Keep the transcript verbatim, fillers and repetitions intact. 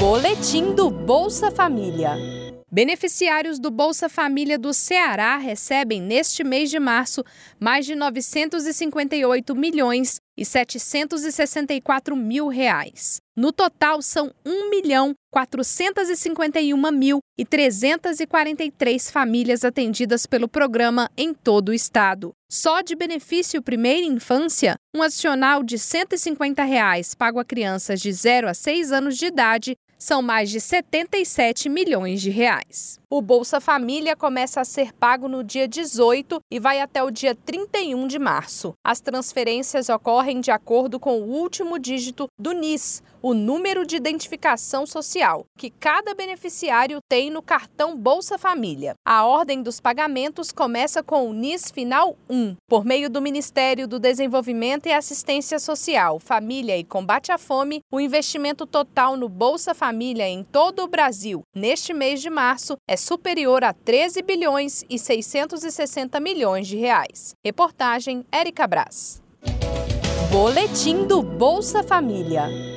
Boletim do Bolsa Família. Beneficiários do Bolsa Família do Ceará recebem neste mês de março mais de novecentos e cinquenta e oito milhões e setecentos e sessenta e quatro mil reais. No total, são um milhão quatrocentos e cinquenta e um mil e trezentos e quarenta e três famílias atendidas pelo programa em todo o estado. Só de benefício Primeira Infância, um adicional de cento e cinquenta reais pago a crianças de zero a seis anos de idade são mais de setenta e sete milhões de reais. O Bolsa Família começa a ser pago no dia dezoito e vai até o dia trinta e um de março. As transferências ocorrem de acordo com o último dígito do N I S, o número de identificação social, que cada beneficiário tem no cartão Bolsa Família. A ordem dos pagamentos começa com o N I S final um. Por meio do Ministério do Desenvolvimento e Assistência Social, Família e Combate à Fome, o investimento total no Bolsa Família em todo o Brasil, neste mês de março, é superior a treze bilhões e seiscentos e sessenta milhões de reais. Reportagem Érica Braz. Boletim do Bolsa Família.